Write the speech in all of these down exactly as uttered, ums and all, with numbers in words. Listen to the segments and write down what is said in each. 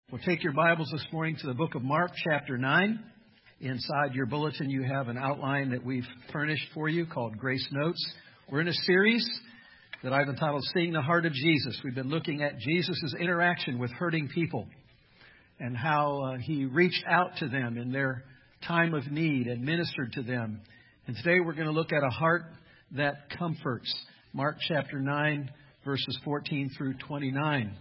Well, take your Bibles this morning to the book of Mark, chapter nine. Inside your bulletin, you have an outline that we've furnished for you called Grace Notes. We're in a series that I've entitled Seeing the Heart of Jesus. We've been looking at Jesus' interaction with hurting people and how uh, he reached out to them in their time of need and ministered to them. And today we're going to look at a heart that comforts. Mark chapter nine, verses fourteen through twenty-nine.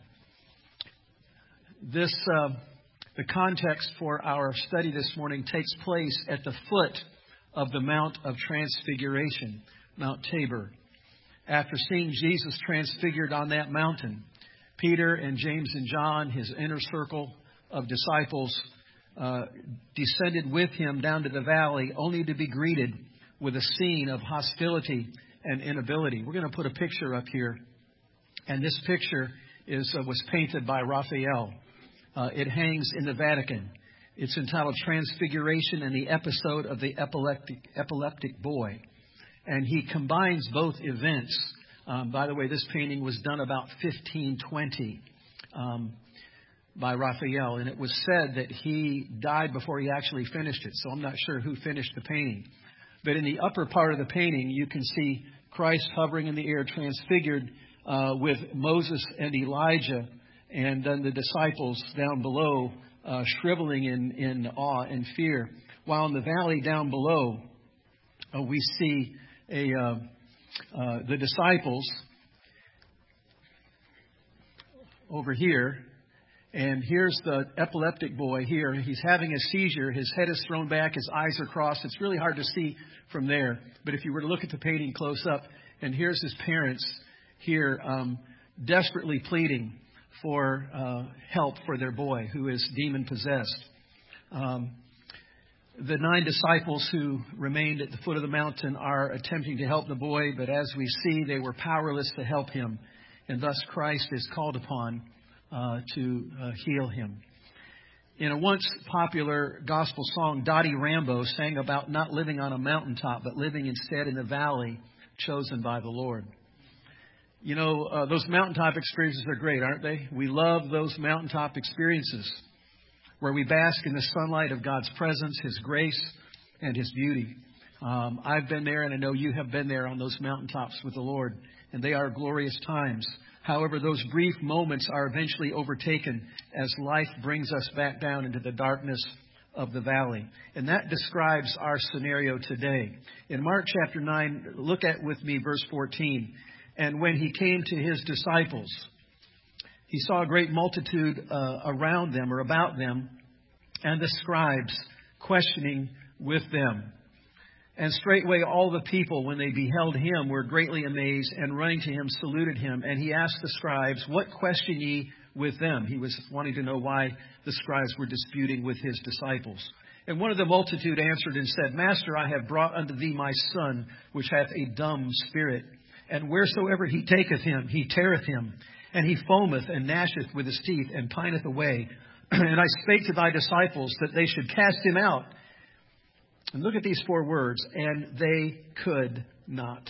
This, uh, the context for our study this morning takes place at the foot of the Mount of Transfiguration, Mount Tabor. After seeing Jesus transfigured on that mountain, Peter and James and John, his inner circle of disciples, uh, descended with him down to the valley, only to be greeted with a scene of hostility and inability. We're going to put a picture up here, and this picture is uh, was painted by Raphael. Uh, it hangs in the Vatican. It's entitled Transfiguration and the Episode of the Epileptic, Epileptic Boy. And he combines both events. Um, by the way, this painting was done about fifteen twenty um, by Raphael. And it was said that he died before he actually finished it. So I'm not sure who finished the painting. But in the upper part of the painting, you can see Christ hovering in the air, transfigured uh, with Moses and Elijah, and then the disciples down below uh, shriveling in, in awe and fear. While in the valley down below, uh, we see a uh, uh, the disciples over here. And here's the epileptic boy here. He's having a seizure. His head is thrown back. His eyes are crossed. It's really hard to see from there. But if you were to look at the painting close up, and here's his parents here um, desperately pleading for uh, help for their boy who is demon-possessed. Um, the nine disciples who remained at the foot of the mountain are attempting to help the boy, but as we see, they were powerless to help him. And thus Christ is called upon uh, to uh, heal him. In a once popular gospel song, Dottie Rambo sang about not living on a mountaintop, but living instead in the valley chosen by the Lord. You know, uh, those mountaintop experiences are great, aren't they? We love those mountaintop experiences where we bask in the sunlight of God's presence, His grace, and His beauty. Um, I've been there, and I know you have been there on those mountaintops with the Lord, and they are glorious times. However, those brief moments are eventually overtaken as life brings us back down into the darkness of the valley. And that describes our scenario today. In Mark chapter nine, look at with me verse fourteen. And when he came to his disciples, he saw a great multitude uh, around them or about them, and the scribes questioning with them. And straightway all the people, when they beheld him, were greatly amazed, and running to him saluted him. And he asked the scribes, "What question ye with them?" He was wanting to know why the scribes were disputing with his disciples. And one of the multitude answered and said, "Master, I have brought unto thee my son, which hath a dumb spirit. And wheresoever he taketh him, he teareth him. And he foameth and gnasheth with his teeth, and pineth away. And I spake to thy disciples that they should cast him out." And look at these four words. "And they could not.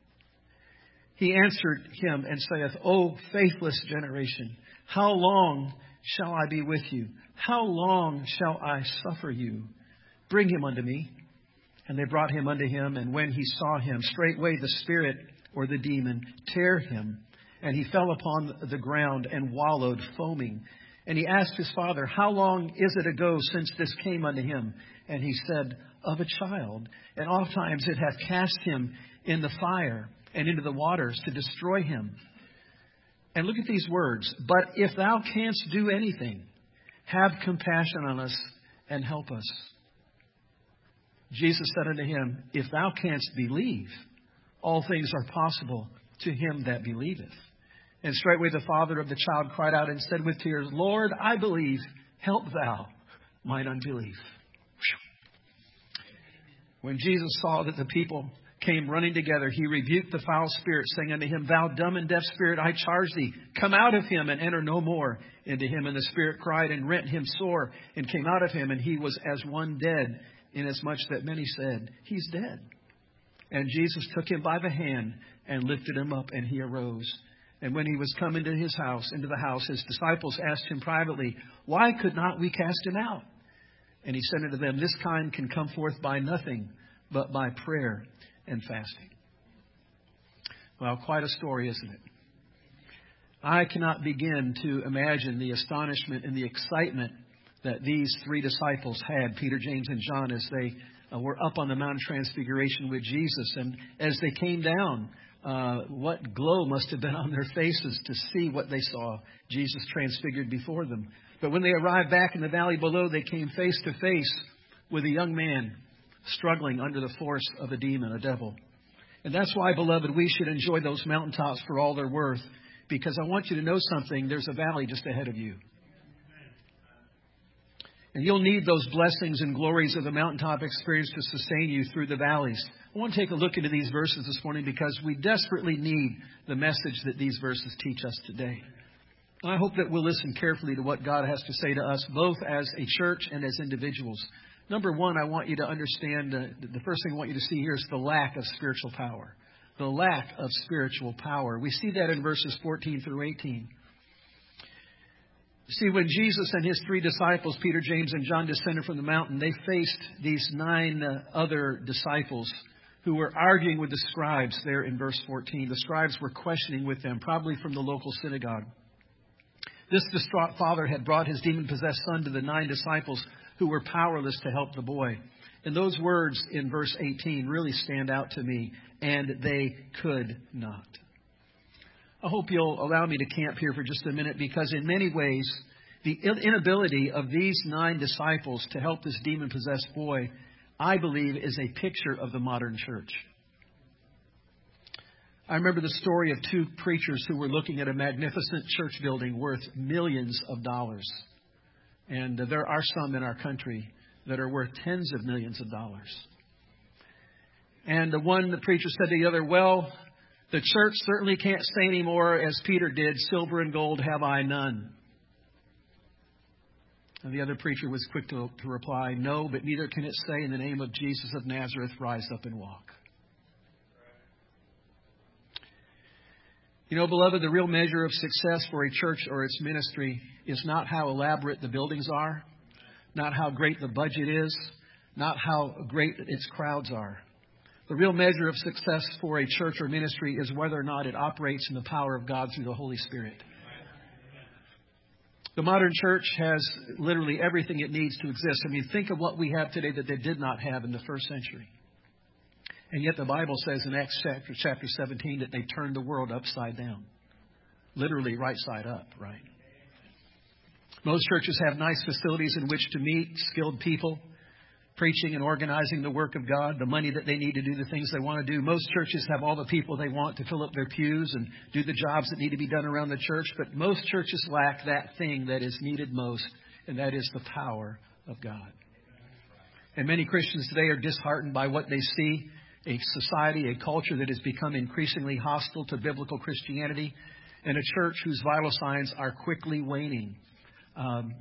He answered him and saith, O faithless generation, how long shall I be with you? How long shall I suffer you? Bring him unto me." And they brought him unto him. And when he saw him, straightway the spirit or the demon tear him, and he fell upon the ground and wallowed, foaming. And he asked his father, "How long is it ago since this came unto him?" And he said, "Of a child, and ofttimes it hath cast him in the fire and into the waters to destroy him." And look at these words, "But if thou canst do anything, have compassion on us and help us." Jesus said unto him, "If thou canst believe, all things are possible to him that believeth." And straightway the father of the child cried out and said with tears, "Lord, I believe, help thou mine unbelief." When Jesus saw that the people came running together, he rebuked the foul spirit, saying unto him, "Thou dumb and deaf spirit, I charge thee, come out of him and enter no more into him." And the spirit cried and rent him sore and came out of him, and he was as one dead, inasmuch that many said, "He's dead." And Jesus took him by the hand and lifted him up, and he arose. And when he was come into his house, into the house, his disciples asked him privately, "Why could not we cast him out?" And he said unto them, "This kind can come forth by nothing but by prayer and fasting." Well, quite a story, isn't it? I cannot begin to imagine the astonishment and the excitement that these three disciples had, Peter, James, and John, as they uh, were up on the Mount of Transfiguration with Jesus. And as they came down, uh, what glow must have been on their faces to see what they saw, Jesus transfigured before them. But when they arrived back in the valley below, they came face to face with a young man struggling under the force of a demon, a devil. And that's why, beloved, we should enjoy those mountaintops for all they're worth. Because I want you to know something. There's a valley just ahead of you. And you'll need those blessings and glories of the mountaintop experience to sustain you through the valleys. I want to take a look into these verses this morning because we desperately need the message that these verses teach us today. And I hope that we'll listen carefully to what God has to say to us, both as a church and as individuals. Number one, I want you to understand, uh, the first thing I want you to see here is the lack of spiritual power. The lack of spiritual power. We see that in verses fourteen through eighteen. See, when Jesus and his three disciples, Peter, James, and John, descended from the mountain, they faced these nine uh, other disciples who were arguing with the scribes there in verse fourteen. The scribes were questioning with them, probably from the local synagogue. This distraught father had brought his demon-possessed son to the nine disciples who were powerless to help the boy. And those words in verse eighteen really stand out to me. And they could not. I hope you'll allow me to camp here for just a minute, because in many ways, the inability of these nine disciples to help this demon-possessed boy, I believe, is a picture of the modern church. I remember the story of two preachers who were looking at a magnificent church building worth millions of dollars. And there are some in our country that are worth tens of millions of dollars. And the one, the preacher said to the other, "Well, the church certainly can't say anymore as Peter did, 'Silver and gold have I none.'" And the other preacher was quick to, to reply, "No, but neither can it say, 'In the name of Jesus of Nazareth, rise up and walk.'" You know, beloved, the real measure of success for a church or its ministry is not how elaborate the buildings are, not how great the budget is, not how great its crowds are. The real measure of success for a church or ministry is whether or not it operates in the power of God through the Holy Spirit. The modern church has literally everything it needs to exist. I mean, think of what we have today that they did not have in the first century. And yet the Bible says in Acts chapter, chapter seventeen that they turned the world upside down. Literally right side up, right? Most churches have nice facilities in which to meet skilled people, preaching and organizing the work of God, the money that they need to do the things they want to do. Most churches have all the people they want to fill up their pews and do the jobs that need to be done around the church. But most churches lack that thing that is needed most, and that is the power of God. And many Christians today are disheartened by what they see, a society, a culture that has become increasingly hostile to biblical Christianity, and a church whose vital signs are quickly waning. Um,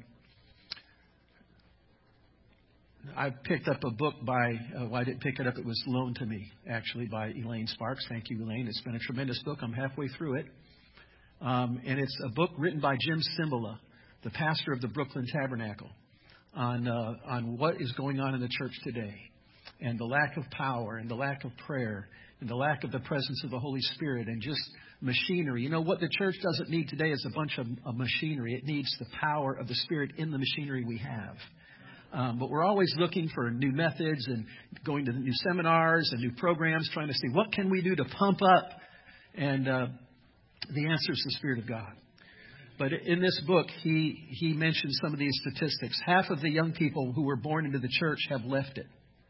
I picked up a book by, uh, well, I didn't pick it up, it was loaned to me, actually, by Elaine Sparks. Thank you, Elaine. It's been a tremendous book. I'm halfway through it. Um, and it's a book written by Jim Cymbala, the pastor of the Brooklyn Tabernacle, on, uh, on what is going on in the church today, and the lack of power, and the lack of prayer, and the lack of the presence of the Holy Spirit, and just machinery. You know, what the church doesn't need today is a bunch of, of machinery. It needs the power of the Spirit in the machinery we have. Um, but we're always looking for new methods and going to new seminars and new programs, trying to see what can we do to pump up. And uh, the answer is the Spirit of God. But in this book, he, he mentions some of these statistics. Half of the young people who were born into the church have left it.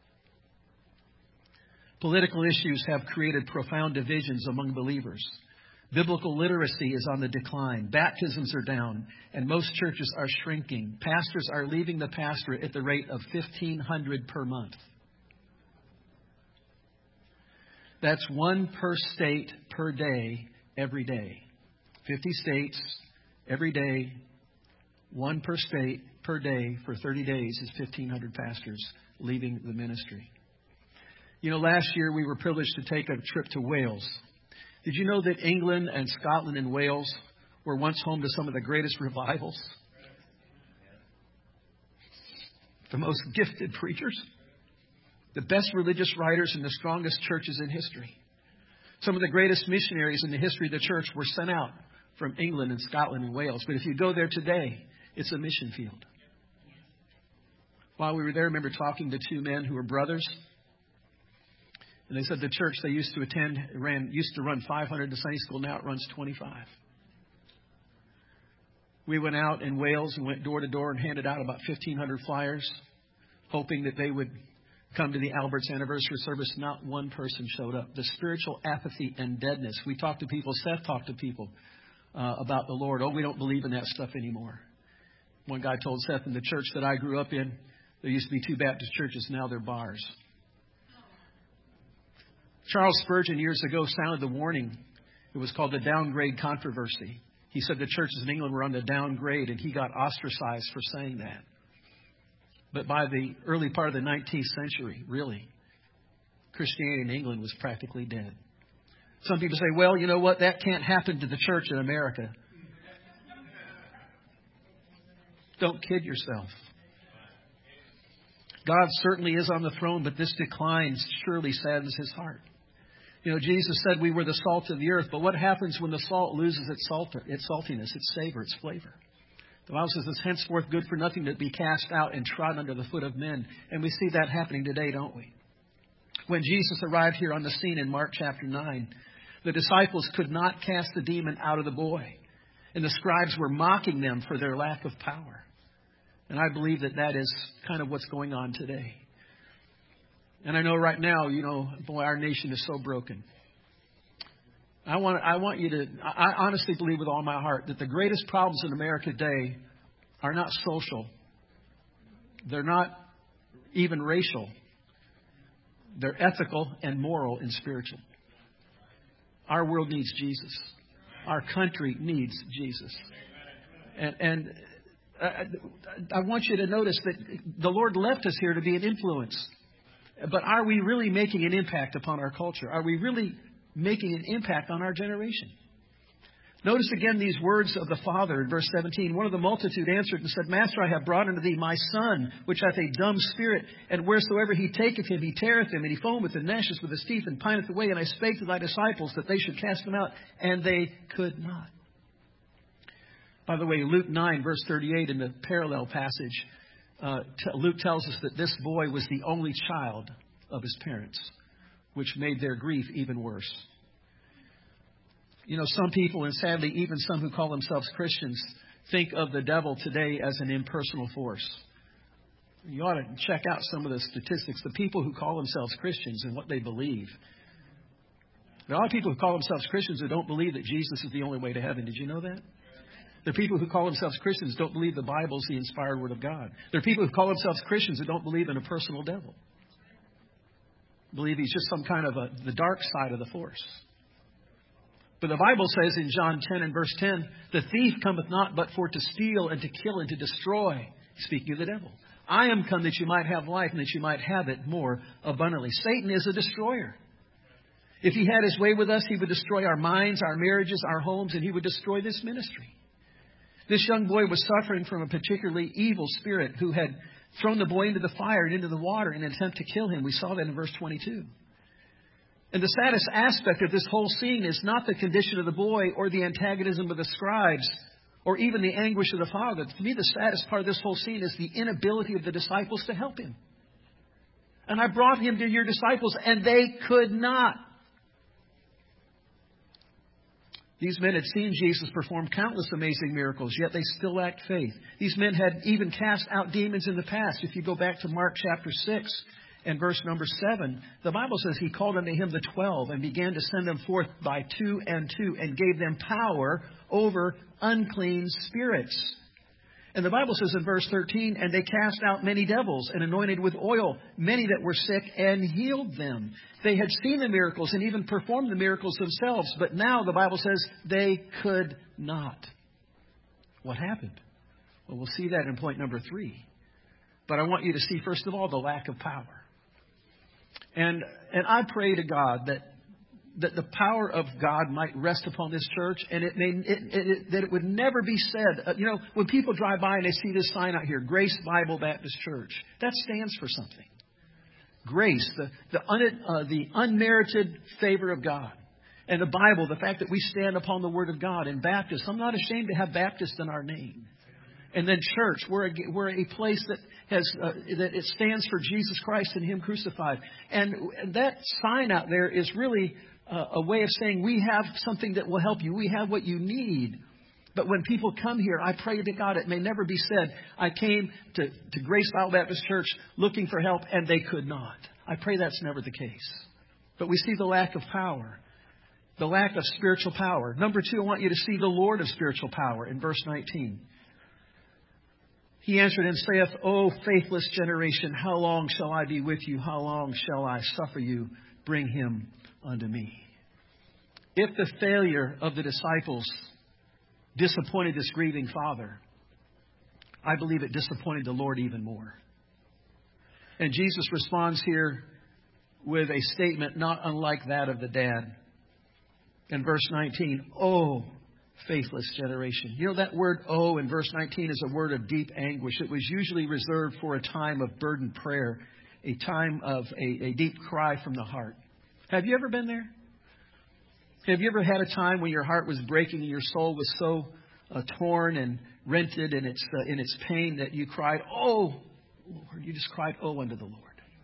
Political issues have created profound divisions among believers. Biblical literacy is on the decline. Baptisms are down, and most churches are shrinking. Pastors are leaving the pastorate at the rate of fifteen hundred per month. That's one per state per day, every day. fifty states, every day, one per state per day for thirty days is fifteen hundred pastors leaving the ministry. You know, last year we were privileged to take a trip to Wales. Did you know that England and Scotland and Wales were once home to some of the greatest revivals? The most gifted preachers, the best religious writers, and the strongest churches in history. Some of the greatest missionaries in the history of the church were sent out from England and Scotland and Wales. But if you go there today, it's a mission field. While we were there, I remember talking to two men who were brothers. And they said the church they used to attend ran used to run five hundred to Sunday school. Now it runs twenty-five. We went out in Wales and went door to door and handed out about fifteen hundred flyers, hoping that they would come to the Albert's anniversary service. Not one person showed up. The spiritual apathy and deadness. We talked to people. Seth talked to people uh, about the Lord. Oh, we don't believe in that stuff anymore. One guy told Seth, in the church that I grew up in, there used to be two Baptist churches. Now they're bars. Charles Spurgeon years ago sounded the warning. It was called the downgrade controversy. He said the churches in England were on the downgrade, and he got ostracized for saying that. But by the early part of the nineteenth century, really, Christianity in England was practically dead. Some people say, well, you know what? That can't happen to the church in America. Don't kid yourself. God certainly is on the throne, but this decline surely saddens his heart. You know, Jesus said we were the salt of the earth, but what happens when the salt loses its salt, its saltiness, its savor, its flavor? The Bible says it's henceforth good for nothing to be cast out and trodden under the foot of men. And we see that happening today, don't we? When Jesus arrived here on the scene in Mark chapter nine, the disciples could not cast the demon out of the boy. And the scribes were mocking them for their lack of power. And I believe that that is kind of what's going on today. And I know right now, you know, boy, our nation is so broken. I want, I want you to, I honestly believe with all my heart that the greatest problems in America today are not social. They're not even racial. They're ethical and moral and spiritual. Our world needs Jesus. Our country needs Jesus. And, and I, I want you to notice that the Lord left us here to be an influence. But are we really making an impact upon our culture? Are we really making an impact on our generation? Notice again these words of the Father in verse seventeen. One of the multitude answered and said, Master, I have brought unto thee my son, which hath a dumb spirit, and wheresoever he taketh him, he teareth him, and he foameth and gnasheth with his teeth, and pineth away. And I spake to thy disciples that they should cast him out, and they could not. By the way, Luke nine, verse thirty-eight, in the parallel passage, uh, t- Luke tells us that this boy was the only child of his parents, which made their grief even worse. You know, some people, and sadly even some who call themselves Christians, think of the devil today as an impersonal force. You ought to check out some of the statistics. The people who call themselves Christians and what they believe. There are a lot of people who call themselves Christians who don't believe that Jesus is the only way to heaven. Did you know that? There are people who call themselves Christians who don't believe the Bible is the inspired Word of God. There are people who call themselves Christians who don't believe in a personal devil. Believe he's just some kind of a, the dark side of the force. But the Bible says in John ten and verse ten, the thief cometh not but for to steal and to kill and to destroy. Speaking of the devil. I am come that you might have life and that you might have it more abundantly. Satan is a destroyer. If he had his way with us, he would destroy our minds, our marriages, our homes, and he would destroy this ministry. This young boy was suffering from a particularly evil spirit who had thrown the boy into the fire and into the water in an attempt to kill him. We saw that in verse twenty-two. And the saddest aspect of this whole scene is not the condition of the boy or the antagonism of the scribes or even the anguish of the father. To me, the saddest part of this whole scene is the inability of the disciples to help him. And I brought him to your disciples, and they could not. These men had seen Jesus perform countless amazing miracles, yet they still lacked faith. These men had even cast out demons in the past. If you go back to Mark chapter six and verse number seven, the Bible says he called unto him the twelve and began to send them forth by two and two and gave them power over unclean spirits. And the Bible says in verse thirteen, and they cast out many devils and anointed with oil many that were sick and healed them. They had seen the miracles and even performed the miracles themselves. But now the Bible says they could not. What happened? Well, we'll see that in point number three. But I want you to see, first of all, the lack of power. And, and I pray to God that that the power of God might rest upon this church, and it may it, it, it, that it would never be said. Uh, you know, when people drive by and they see this sign out here, Grace Bible Baptist Church, that stands for something. Grace, the the, un, uh, the unmerited favor of God. And the Bible, the fact that we stand upon the Word of God. And Baptist, I'm not ashamed to have Baptist in our name. And then church, we're a, we're a place that has uh, that it stands for Jesus Christ and Him crucified. And that sign out there is really uh, a way of saying we have something that will help you. We have what you need. But when people come here, I pray to God it may never be said, I came to, to Grace Bible Baptist Church looking for help and they could not. I pray that's never the case. But we see the lack of power. The lack of spiritual power. Number two, I want you to see the Lord of spiritual power in verse nineteen. He answered and saith, O faithless generation, how long shall I be with you? How long shall I suffer you? Bring him unto me. If the failure of the disciples disappointed this grieving father, I believe it disappointed the Lord even more. And Jesus responds here with a statement not unlike that of the dad. In verse nineteen, oh, faithless generation. You know, that word oh in verse nineteen is a word of deep anguish. It was usually reserved for a time of burdened prayer, a time of a, a deep cry from the heart. Have you ever been there? Have you ever had a time when your heart was breaking and your soul was so uh, torn and rented in its, uh, in its pain that you cried, oh, Lord, you just cried, oh, unto the Lord.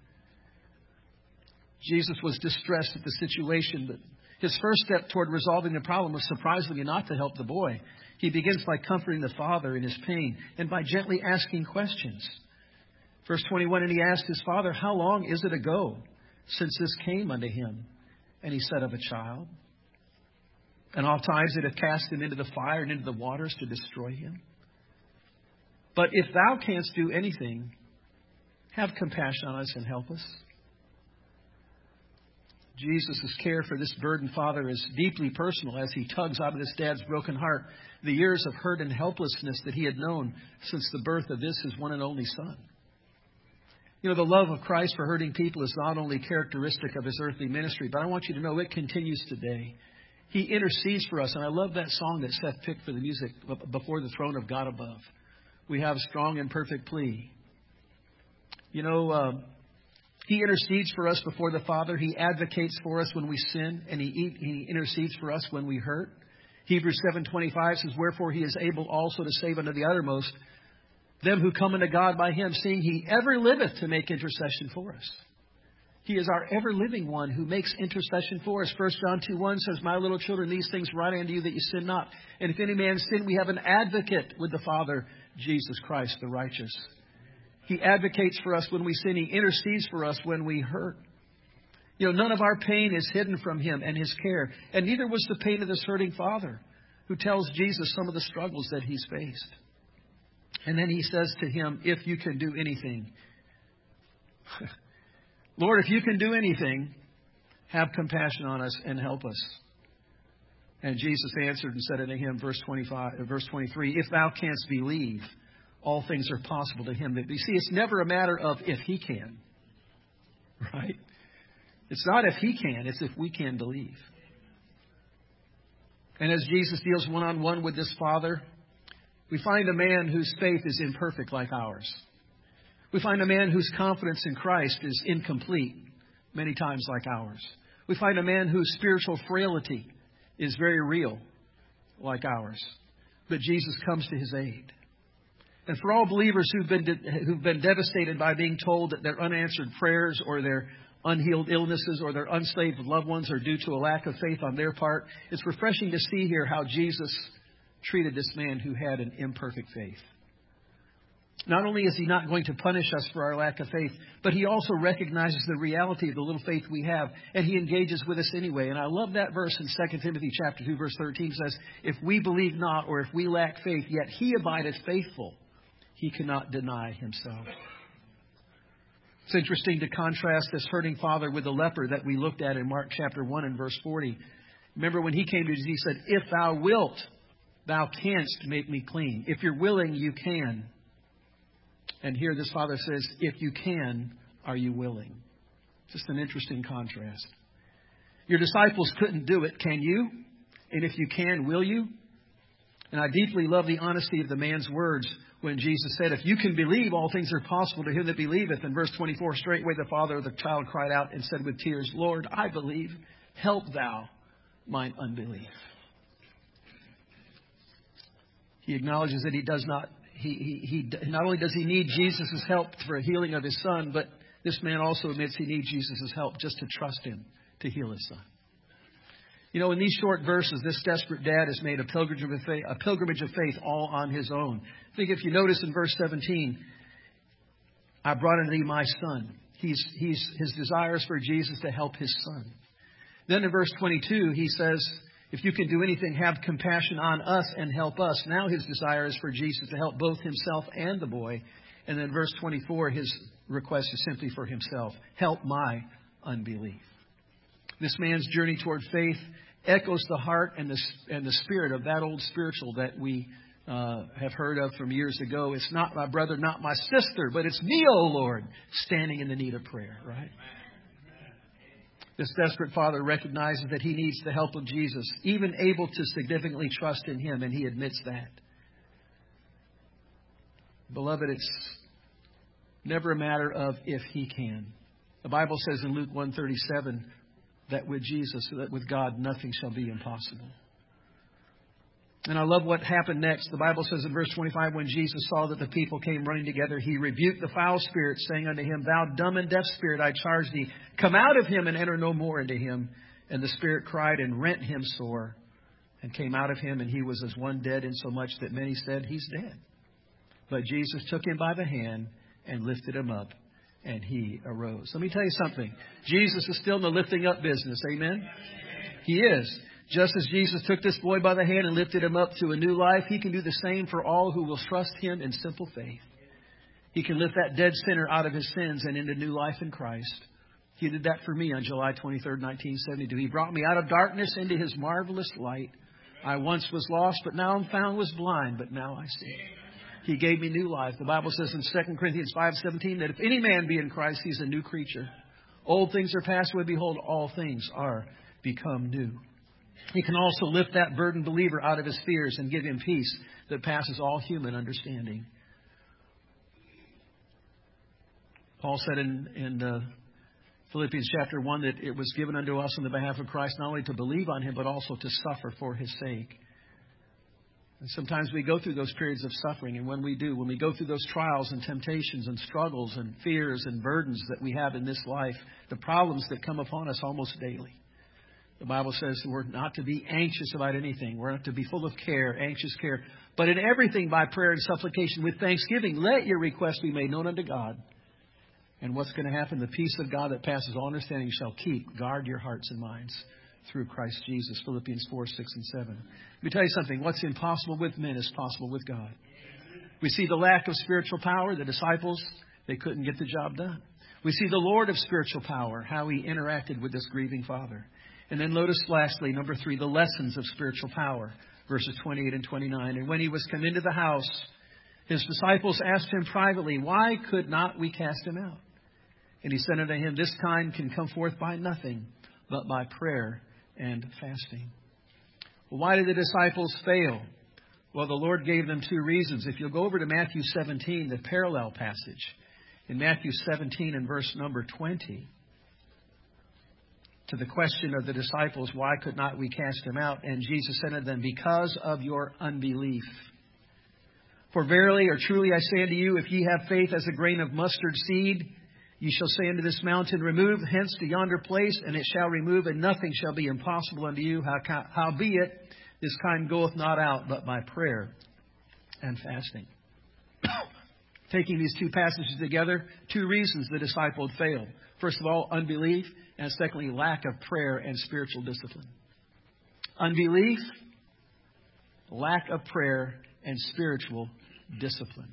Jesus was distressed at the situation, but his first step toward resolving the problem was surprisingly not to help the boy. He begins by comforting the father in his pain and by gently asking questions. Verse twenty-one, and he asked his father, how long is it ago since this came unto him? And he said, of a child. And oft times it hath cast him into the fire and into the waters to destroy him. But if thou canst do anything, have compassion on us and help us. Jesus' care for this burdened father is deeply personal as he tugs out of this dad's broken heart the years of hurt and helplessness that he had known since the birth of this, his one and only son. You know, the love of Christ for hurting people is not only characteristic of his earthly ministry, but I want you to know it continues today. He intercedes for us. And I love that song that Seth picked for the music, Before the Throne of God Above. We have strong and perfect plea. You know, uh, He intercedes for us before the Father. He advocates for us when we sin, and he, he intercedes for us when we hurt. Hebrews seven twenty-five says, wherefore he is able also to save unto the uttermost them who come unto God by him, seeing he ever liveth to make intercession for us. He is our ever-living one who makes intercession for us. First John two one says, my little children, these things write unto you that you sin not. And if any man sin, we have an advocate with the Father, Jesus Christ the righteous. He advocates for us when we sin. He intercedes for us when we hurt. You know, none of our pain is hidden from him and his care. And neither was the pain of this hurting father who tells Jesus some of the struggles that he's faced. And then he says to him, if you can do anything, Lord, if you can do anything, have compassion on us and help us. And Jesus answered and said unto him, verse twenty-five, verse twenty-three, if thou canst believe, all things are possible to him. But you see, it's never a matter of if he can. Right? It's not if he can, it's if we can believe. And as Jesus deals one-on-one with this father, we find a man whose faith is imperfect like ours. We find a man whose confidence in Christ is incomplete, many times like ours. We find a man whose spiritual frailty is very real, like ours. But Jesus comes to his aid. And for all believers who've been de- who've been devastated by being told that their unanswered prayers or their unhealed illnesses or their unsaved loved ones are due to a lack of faith on their part, it's refreshing to see here how Jesus treated this man who had an imperfect faith. Not only is he not going to punish us for our lack of faith, but he also recognizes the reality of the little faith we have, and he engages with us anyway. And I love that verse in Second Timothy chapter two, verse thirteen says, if we believe not, or if we lack faith, yet he abideth faithful. He cannot deny himself. It's interesting to contrast this hurting father with the leper that we looked at in Mark chapter one and verse forty. Remember when he came to Jesus, he said, if thou wilt, thou canst make me clean. If you're willing, you can. And here this father says, if you can, are you willing? Just an interesting contrast. Your disciples couldn't do it. Can you? And if you can, will you? And I deeply love the honesty of the man's words when Jesus said, if you can believe, all things are possible to him that believeth. In verse twenty-four, straightway the father of the child cried out and said with tears, Lord, I believe. Help thou mine unbelief. He acknowledges that he does not, he, he, he not only does he need Jesus' help for a healing of his son, but this man also admits he needs Jesus' help just to trust him to heal his son. You know, in these short verses, this desperate dad has made a pilgrimage of faith, a pilgrimage of faith all on his own. I think if you notice in verse seventeen, I brought unto thee my son. He's, he's, his desire is for Jesus to help his son. Then in verse twenty-two, he says, if you can do anything, have compassion on us and help us. Now his desire is for Jesus to help both himself and the boy. And then verse twenty-four, his request is simply for himself. Help my unbelief. This man's journey toward faith echoes the heart and the, and the spirit of that old spiritual that we uh, have heard of from years ago. It's not my brother, not my sister, but it's me, O Lord, standing in the need of prayer, right? This desperate father recognizes that he needs the help of Jesus, even able to significantly trust in him, and he admits that. Beloved, it's never a matter of if he can. The Bible says in Luke one thirty-seven that with Jesus, that with God, nothing shall be impossible. And I love what happened next. The Bible says in verse twenty-five, when Jesus saw that the people came running together, he rebuked the foul spirit, saying unto him, thou dumb and deaf spirit, I charge thee, come out of him and enter no more into him. And the spirit cried and rent him sore and came out of him, and he was as one dead, insomuch that many said, he's dead. But Jesus took him by the hand and lifted him up, and he arose. Let me tell you something. Jesus is still in the lifting up business. Amen? He is. Just as Jesus took this boy by the hand and lifted him up to a new life, he can do the same for all who will trust him in simple faith. He can lift that dead sinner out of his sins and into new life in Christ. He did that for me on July twenty-third, nineteen seventy-two. He brought me out of darkness into his marvelous light. I once was lost, but now I'm found, was blind, but now I see. He gave me new life. The Bible says in Second Corinthians five seventeen that if any man be in Christ, he's a new creature. Old things are passed away. Behold, all things are become new. He can also lift that burdened believer out of his fears and give him peace that passes all human understanding. Paul said in, in uh, Philippians chapter one that it was given unto us on the behalf of Christ not only to believe on him, but also to suffer for his sake. And sometimes we go through those periods of suffering. And when we do, when we go through those trials and temptations and struggles and fears and burdens that we have in this life, the problems that come upon us almost daily. The Bible says we're not to be anxious about anything. We're not to be full of care, anxious care. But in everything by prayer and supplication with thanksgiving, let your requests be made known unto God. And what's going to happen? The peace of God that passes all understanding shall keep, guard your hearts and minds through Christ Jesus. Philippians four, six, and seven. Let me tell you something. What's impossible with men is possible with God. We see the lack of spiritual power. The disciples, they couldn't get the job done. We see the Lord of spiritual power, how he interacted with this grieving father. And then notice lastly, number three, the lessons of spiritual power, verses twenty-eight and twenty-nine. And when he was come into the house, his disciples asked him privately, why could not we cast him out? And he said unto him, this kind can come forth by nothing, but by prayer and fasting. Well, why did the disciples fail? Well, the Lord gave them two reasons. If you'll go over to Matthew seventeen, the parallel passage, in Matthew seventeen and verse number twenty, to the question of the disciples, why could not we cast him out? And Jesus said unto them, because of your unbelief. For verily or truly I say unto you, if ye have faith as a grain of mustard seed, ye shall say unto this mountain, remove hence to yonder place, and it shall remove, and nothing shall be impossible unto you. How, howbeit, this kind goeth not out, but by prayer and fasting. Taking these two passages together, two reasons the disciple had failed. First of all, unbelief, and secondly, lack of prayer and spiritual discipline. Unbelief, lack of prayer, and spiritual discipline.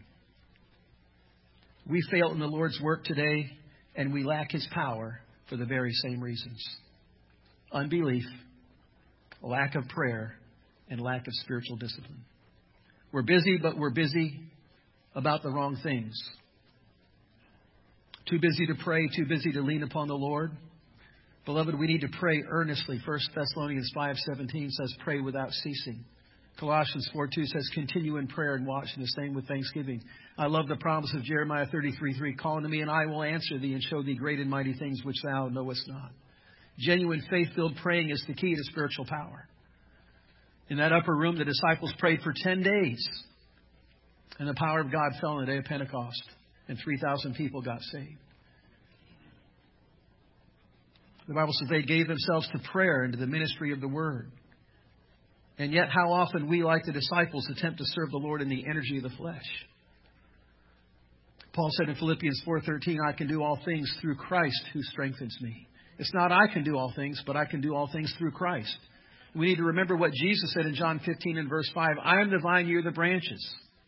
We fail in the Lord's work today, and we lack his power for the very same reasons. Unbelief, lack of prayer, and lack of spiritual discipline. We're busy, but we're busy about the wrong things. Too busy to pray, too busy to lean upon the Lord. Beloved, we need to pray earnestly. First Thessalonians five seventeen says, pray without ceasing. Colossians four two says, continue in prayer and watch, and the same with thanksgiving. I love the promise of Jeremiah thirty-three three, call unto me, and I will answer thee and show thee great and mighty things which thou knowest not. Genuine faith-filled praying is the key to spiritual power. In that upper room, the disciples prayed for ten days. And the power of God fell on the day of Pentecost. And three thousand people got saved. The Bible says they gave themselves to prayer and to the ministry of the Word. And yet how often we, like the disciples, attempt to serve the Lord in the energy of the flesh. Paul said in Philippians four thirteen, I can do all things through Christ who strengthens me. It's not I can do all things, but I can do all things through Christ. We need to remember what Jesus said in John fifteen and verse five. I am the vine, you are the branches.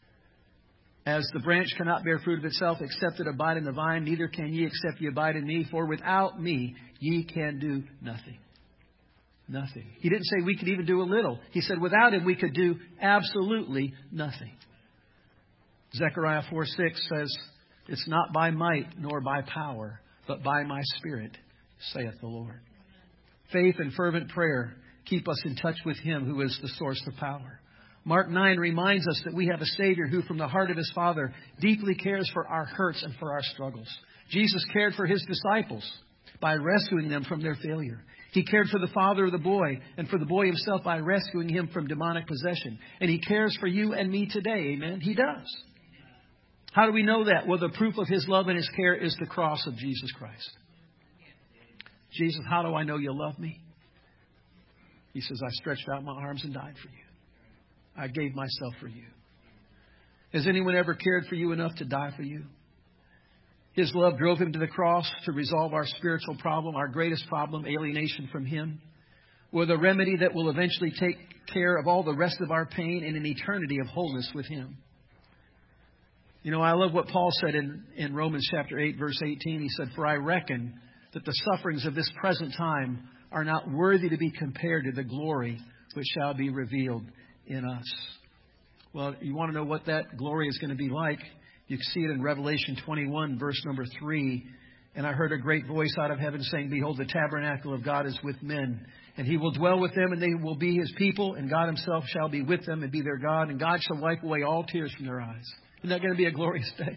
As the branch cannot bear fruit of itself except it abide in the vine, neither can ye except ye abide in me. For without me ye can do nothing. Nothing. He didn't say we could even do a little. He said without Him we could do absolutely nothing. Zechariah four six says, it's not by might nor by power, but by my Spirit, saith the Lord. Faith and fervent prayer keep us in touch with Him who is the source of power. Mark nine reminds us that we have a Savior who, from the heart of His Father, deeply cares for our hurts and for our struggles. Jesus cared for His disciples by rescuing them from their failure. He cared for the father of the boy and for the boy himself by rescuing him from demonic possession. And He cares for you and me today. Amen? He does. How do we know that? Well, the proof of His love and His care is the cross of Jesus Christ. Jesus, how do I know you love me? He says, I stretched out my arms and died for you. I gave myself for you. Has anyone ever cared for you enough to die for you? His love drove Him to the cross to resolve our spiritual problem, our greatest problem, alienation from Him, with a remedy that will eventually take care of all the rest of our pain in an eternity of wholeness with Him. You know, I love what Paul said in, in Romans chapter eight, verse eighteen. He said, for I reckon that the sufferings of this present time are not worthy to be compared to the glory which shall be revealed in us. Well, you want to know what that glory is going to be like? You can see it in Revelation twenty-one, verse number three. And I heard a great voice out of heaven saying, behold, the tabernacle of God is with men, and He will dwell with them, and they will be His people, and God Himself shall be with them and be their God, and God shall wipe away all tears from their eyes. Isn't that going to be a glorious day?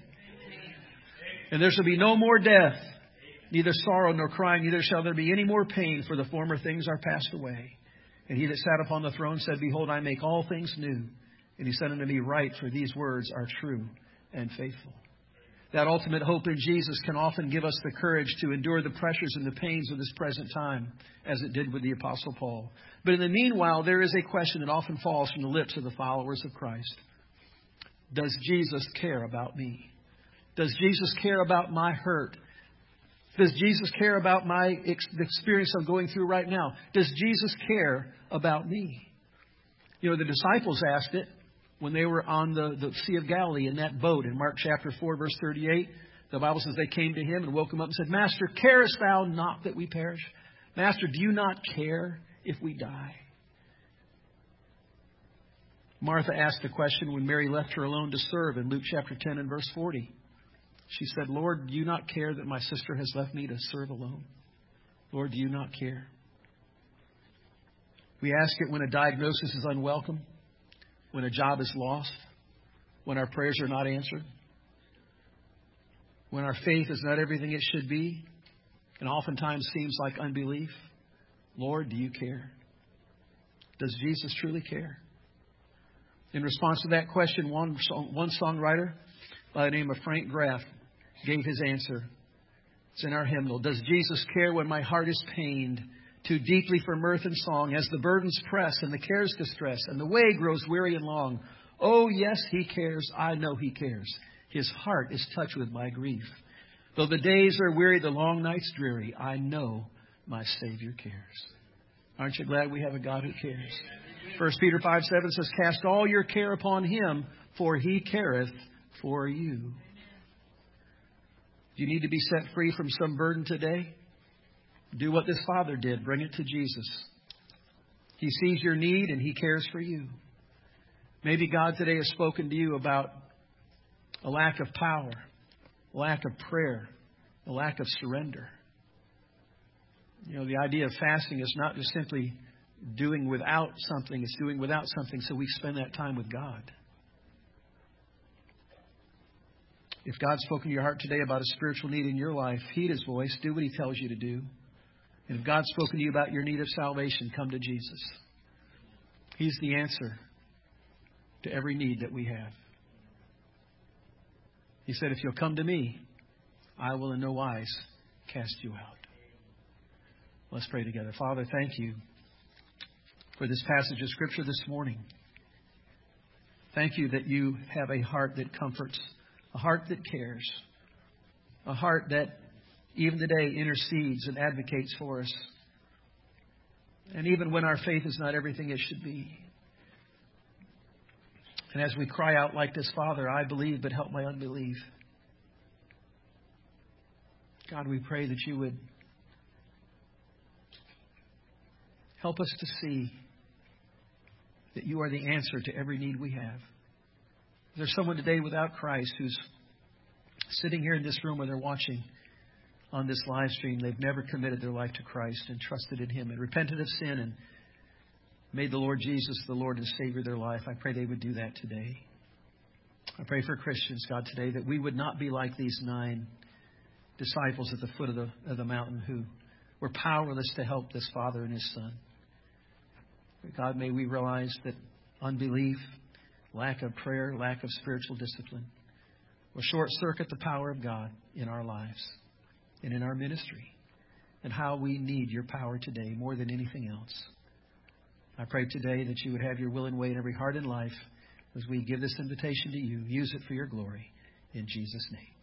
And there shall be no more death, neither sorrow nor crying, neither shall there be any more pain, for the former things are passed away. And He that sat upon the throne said, behold, I make all things new. And He said unto me, write, for these words are true and faithful. That ultimate hope in Jesus can often give us the courage to endure the pressures and the pains of this present time, as it did with the Apostle Paul. But in the meanwhile, there is a question that often falls from the lips of the followers of Christ. Does Jesus care about me? Does Jesus care about my hurt? Does Jesus care about my ex- the experience I'm going through right now? Does Jesus care about me? You know, the disciples asked it when they were on the, the Sea of Galilee in that boat in Mark chapter four, verse thirty-eight. The Bible says they came to Him and woke Him up and said, Master, carest thou not that we perish? Master, do you not care if we die? Martha asked the question when Mary left her alone to serve in Luke chapter ten and verse forty. She said, Lord, do you not care that my sister has left me to serve alone? Lord, do you not care? We ask it when a diagnosis is unwelcome, when a job is lost, when our prayers are not answered, when our faith is not everything it should be, and oftentimes seems like unbelief. Lord, do you care? Does Jesus truly care? In response to that question, one, one songwriter by the name of Frank Graff gave his answer. It's in our hymnal. Does Jesus care when my heart is pained too deeply for mirth and song, as the burdens press and the cares distress and the way grows weary and long? Oh, yes, He cares. I know He cares. His heart is touched with my grief. Though the days are weary, the long nights dreary, I know my Savior cares. Aren't you glad we have a God who cares? First Peter five seven says, cast all your care upon Him, for He careth for you. Do you need to be set free from some burden today? Do what this father did. Bring it to Jesus. He sees your need and He cares for you. Maybe God today has spoken to you about a lack of power, a lack of prayer, a lack of surrender. You know, the idea of fasting is not just simply doing without something. It's doing without something so we spend that time with God. If God's spoken to your heart today about a spiritual need in your life, heed His voice. Do what He tells you to do. And if God's spoken to you about your need of salvation, come to Jesus. He's the answer to every need that we have. He said, if you'll come to me, I will in no wise cast you out. Let's pray together. Father, thank you for this passage of Scripture this morning. Thank you that you have a heart that comforts, a heart that cares, a heart that even today intercedes and advocates for us. And even when our faith is not everything it should be. And as we cry out like this, Father, I believe, but help my unbelief. God, we pray that you would help us to see that you are the answer to every need we have. There's someone today without Christ who's sitting here in this room or they're watching on this live stream. They've never committed their life to Christ and trusted in Him and repented of sin and made the Lord Jesus the Lord and Savior of their life. I pray they would do that today. I pray for Christians, God, today that we would not be like these nine disciples at the foot of the, of the mountain who were powerless to help this Father and His Son. But God, may we realize that unbelief, lack of prayer, lack of spiritual discipline will short-circuit the power of God in our lives and in our ministry, and how we need your power today more than anything else. I pray today that you would have your will and way in every heart and life as we give this invitation to you. Use it for your glory. In Jesus' name.